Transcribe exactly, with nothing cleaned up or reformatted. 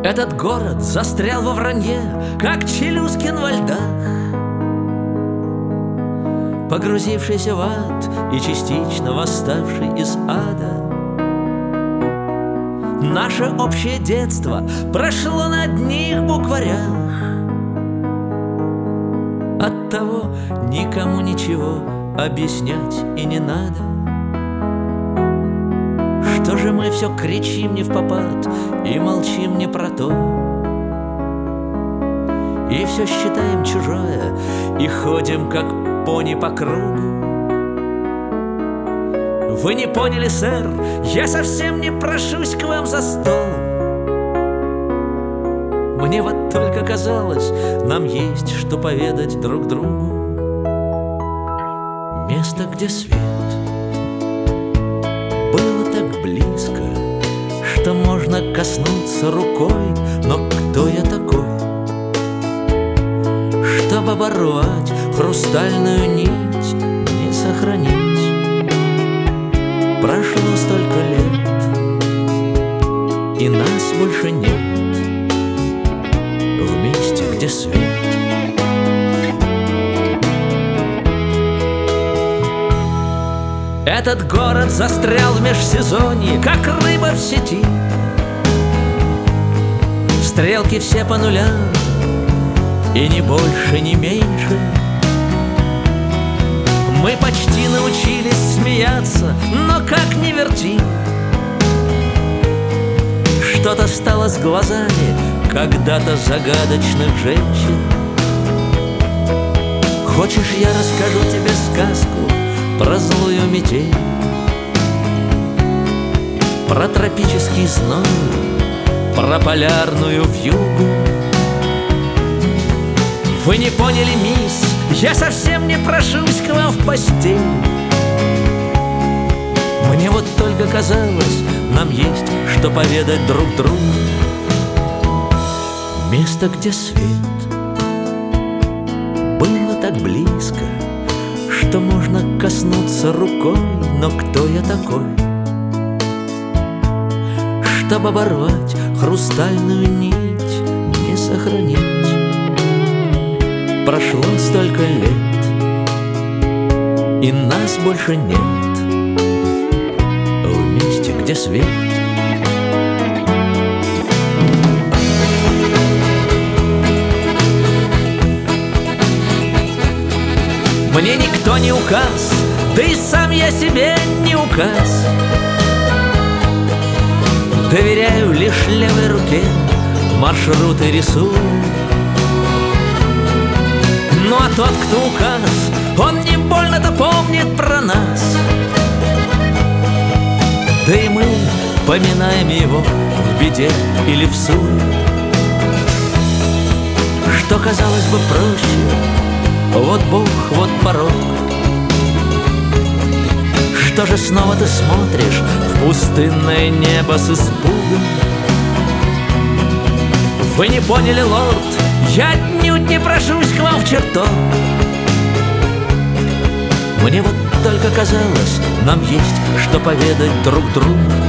Этот город застрял во вранье, как Челюскин во льдах, погрузившийся в ад и частично восставший из ада. Наше общее детство прошло на одних букварях. Оттого никому ничего объяснять и не надо. Что же мы все кричим не впопад и молчим не про то, и все считаем чужое и ходим как пони по кругу? Вы не поняли, сэр, я совсем не прошусь к вам за стол. Мне вот только казалось, нам есть что поведать друг другу. Место, где свет было так близко, что можно коснуться рукой. Но кто я такой, чтобы оборвать хрустальную нить, не сохранить? Прошло столько лет, и нас больше нет в месте, где свет. Этот город застрял в межсезонье, как рыба в сети. Стрелки все по нулям, и ни больше, ни меньше. Мы почти научились смеяться, но как ни верти, что-то стало с глазами когда-то загадочных женщин. Хочешь, я расскажу тебе сказку про злую метель, про тропический зной, про полярную вьюгу? Вы не поняли, мисс, я совсем не прошусь к вам в постель. Мне вот только казалось, нам есть что поведать друг другу. Место, где свет было так близко, что можно коснуться рукой. Но кто я такой, чтобы оборвать хрустальную нить, не сохранить? Прошло столько лет, и нас больше нет в месте, где свет. Мне никто не указ, да и сам я себе не указ. Доверяю лишь левой руке, маршруты рисую. Ну а тот, кто указ, он не больно-то помнит про нас. Да и мы поминаем его в беде или в суе. Что казалось бы проще, вот Бог, вот порог. Что же снова ты смотришь в пустынное небо с испугом? Вы не поняли, лорд, я отнюдь не прошусь к вам в чертог. Мне вот только казалось, нам есть что поведать друг другу.